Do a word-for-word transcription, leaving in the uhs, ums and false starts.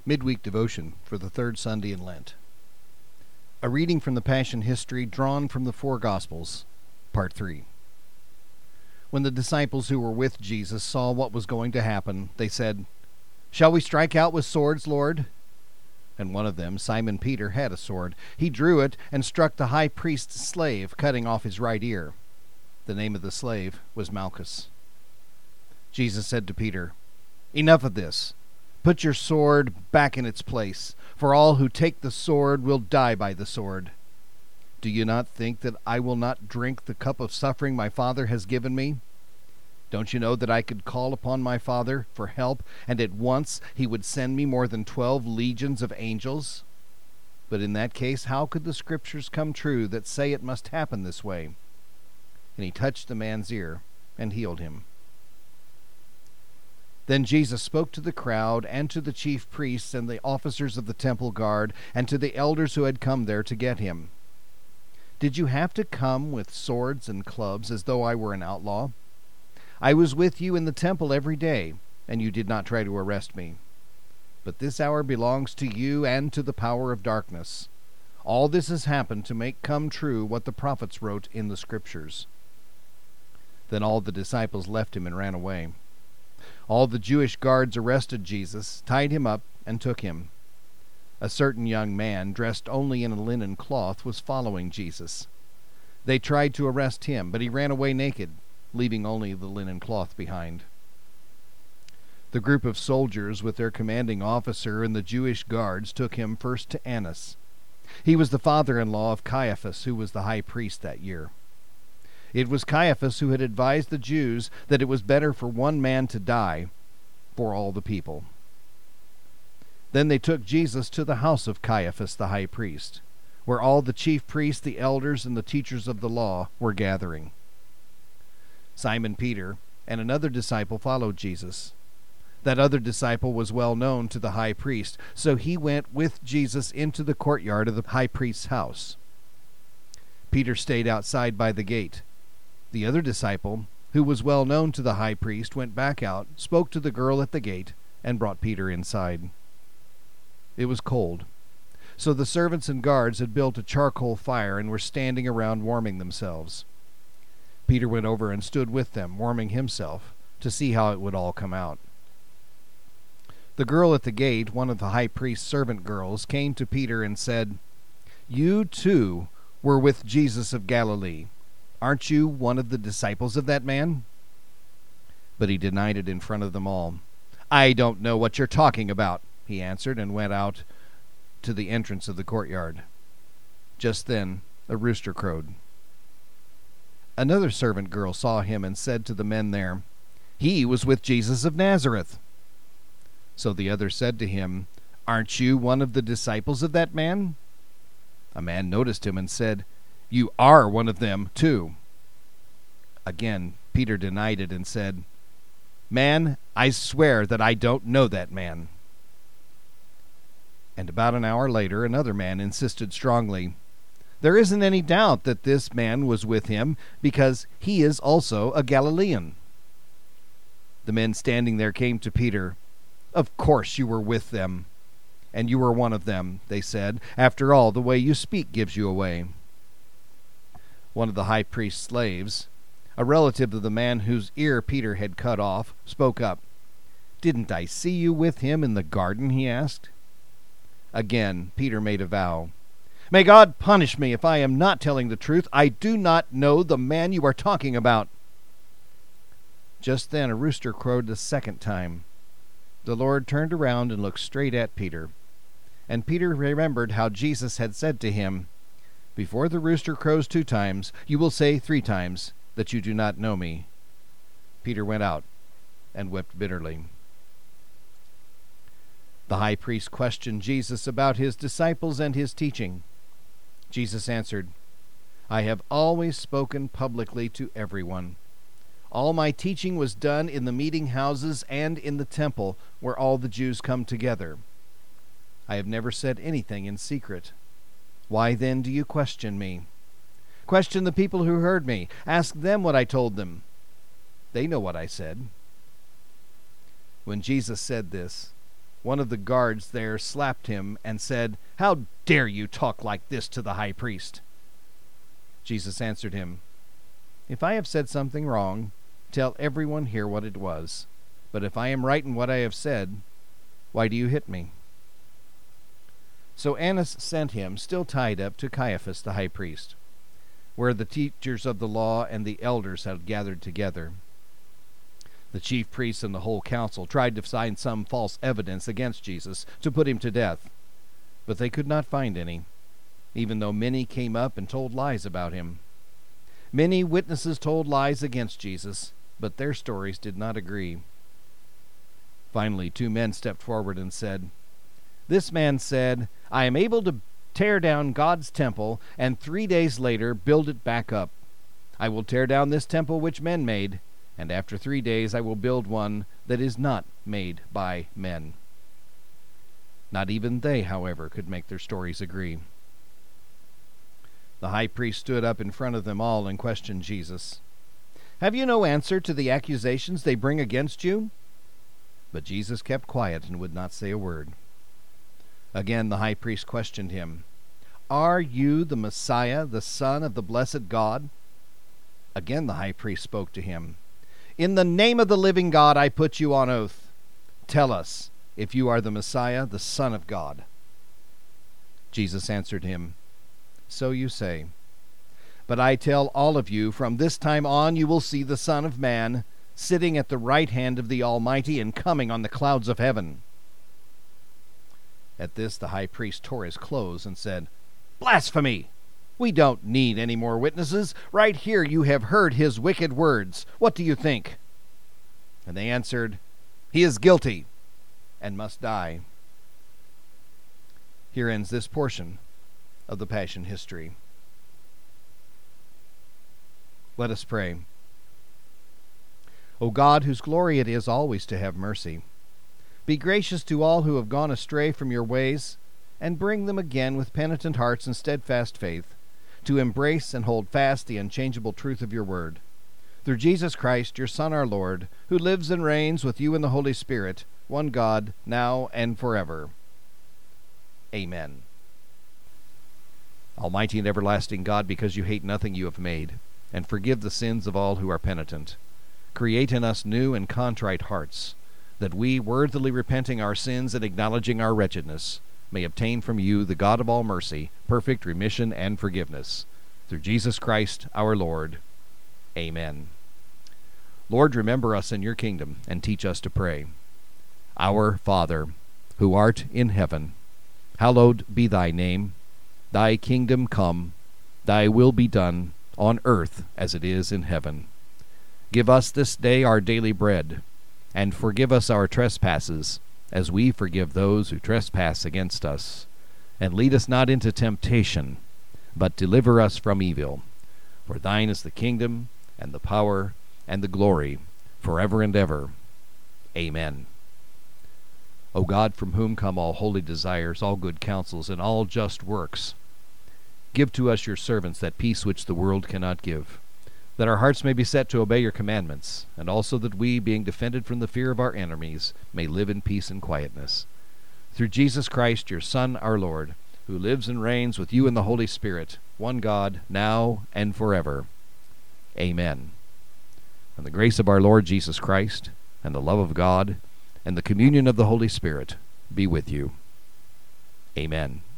Midweek Devotion for the third Sunday in Lent. A reading from the Passion History drawn from the Four Gospels, Part three. When the disciples who were with Jesus saw what was going to happen, they said, "Shall we strike out with swords, Lord?" And one of them, Simon Peter, had a sword. He drew it and struck the high priest's slave, cutting off his right ear. The name of the slave was Malchus. Jesus said to Peter, "Enough of this. Put your sword back in its place, for all who take the sword will die by the sword. Do you not think that I will not drink the cup of suffering my Father has given me? Don't you know that I could call upon my Father for help, and at once he would send me more than twelve legions of angels? But in that case, how could the Scriptures come true that say it must happen this way?" And he touched the man's ear and healed him. Then Jesus spoke to the crowd and to the chief priests and the officers of the temple guard and to the elders who had come there to get him. "Did you have to come with swords and clubs as though I were an outlaw? I was with you in the temple every day, and you did not try to arrest me. But this hour belongs to you and to the power of darkness. All this has happened to make come true what the prophets wrote in the Scriptures." Then all the disciples left him and ran away. All the Jewish guards arrested Jesus, tied him up, and took him. A certain young man, dressed only in a linen cloth, was following Jesus. They tried to arrest him, but he ran away naked, leaving only the linen cloth behind. The group of soldiers with their commanding officer and the Jewish guards took him first to Annas. He was the father-in-law of Caiaphas, who was the high priest that year. It was Caiaphas who had advised the Jews that it was better for one man to die for all the people. Then they took Jesus to the house of Caiaphas the high priest, where all the chief priests, the elders, and the teachers of the law were gathering. Simon Peter and another disciple followed Jesus. That other disciple was well known to the high priest, so he went with Jesus into the courtyard of the high priest's house. Peter stayed outside by the gate. The other disciple, who was well known to the high priest, went back out, spoke to the girl at the gate, and brought Peter inside. It was cold, so the servants and guards had built a charcoal fire and were standing around warming themselves. Peter went over and stood with them, warming himself, to see how it would all come out. The girl at the gate, one of the high priest's servant girls, came to Peter and said, "You too were with Jesus of Galilee. Aren't you one of the disciples of that man?" But he denied it in front of them all. "I don't know what you're talking about," he answered, and went out to the entrance of the courtyard. Just then a rooster crowed. Another servant girl saw him and said to the men there, "He was with Jesus of Nazareth." So the other said to him, "Aren't you one of the disciples of that man?" A man noticed him and said, "You are one of them, too." Again, Peter denied it and said, "Man, I swear that I don't know that man." And about an hour later, another man insisted strongly, "There isn't any doubt that this man was with him, because he is also a Galilean." The men standing there came to Peter. "Of course you were with them, and you were one of them," they said. "After all, the way you speak gives you away." One of the high priest's slaves, a relative of the man whose ear Peter had cut off, spoke up. "Didn't I see you with him in the garden?" he asked. Again, Peter made a vow. "May God punish me if I am not telling the truth. I do not know the man you are talking about." Just then a rooster crowed the second time. The Lord turned around and looked straight at Peter. And Peter remembered how Jesus had said to him, "Before the rooster crows two times, you will say three times that you do not know me." Peter went out and wept bitterly. The high priest questioned Jesus about his disciples and his teaching. Jesus answered, "I have always spoken publicly to everyone. All my teaching was done in the meeting houses and in the temple, where all the Jews come together. I have never said anything in secret. Why then do you question me? Question the people who heard me. Ask them what I told them. They know what I said." When Jesus said this, One of the guards there slapped him and said, "How dare you talk like this to the high priest?" Jesus answered him, "If I have said something wrong, tell everyone here what it was. But if I am right in what I have said, why do you hit me?" So Annas sent him, still tied up, to Caiaphas the high priest, where the teachers of the law and the elders had gathered together. The chief priests and the whole council tried to find some false evidence against Jesus to put him to death, but they could not find any, even though many came up and told lies about him. Many witnesses told lies against Jesus, but their stories did not agree. Finally, two men stepped forward and said, "This man said, 'I am able to tear down God's temple, and three days later build it back up. I will tear down this temple which men made, and after three days I will build one that is not made by men.'" Not even they, however, could make their stories agree. The high priest stood up in front of them all and questioned Jesus. "Have you no answer to the accusations they bring against you?" But Jesus kept quiet and would not say a word. Again the high priest questioned him, "Are you the Messiah, the Son of the blessed God?" Again the high priest spoke to him, "In the name of the living God I put you on oath. Tell us if you are the Messiah, the Son of God." Jesus answered him, "So you say. But I tell all of you, from this time on you will see the Son of Man sitting at the right hand of the Almighty and coming on the clouds of heaven." At this the high priest tore his clothes and said, "Blasphemy! We don't need any more witnesses. Right here you have heard his wicked words. What do you think?" And they answered, "He is guilty and must die." Here ends this portion of the Passion history. Let us pray. O God, whose glory it is always to have mercy, be gracious to all who have gone astray from your ways, and bring them again with penitent hearts and steadfast faith, to embrace and hold fast the unchangeable truth of your word. Through Jesus Christ, your Son, our Lord, who lives and reigns with you in the Holy Spirit, one God, now and forever. Amen. Almighty and everlasting God, because you hate nothing you have made, and forgive the sins of all who are penitent, create in us new and contrite hearts, that we, worthily repenting our sins and acknowledging our wretchedness, may obtain from you, the God of all mercy, perfect remission and forgiveness. Through Jesus Christ our Lord. Amen. Lord, remember us in your kingdom, and teach us to pray. Our Father, who art in heaven, hallowed be thy name. Thy kingdom come, thy will be done, on earth as it is in heaven. Give us this day our daily bread, and forgive us our trespasses, as we forgive those who trespass against us. And lead us not into temptation, but deliver us from evil. For thine is the kingdom, and the power, and the glory, forever and ever. Amen. O God, from whom come all holy desires, all good counsels, and all just works, give to us your servants that peace which the world cannot give, that our hearts may be set to obey your commandments, and also that we, being defended from the fear of our enemies, may live in peace and quietness. Through Jesus Christ, your Son, our Lord, who lives and reigns with you in the Holy Spirit, one God, now and forever. Amen. And the grace of our Lord Jesus Christ, and the love of God, and the communion of the Holy Spirit be with you. Amen.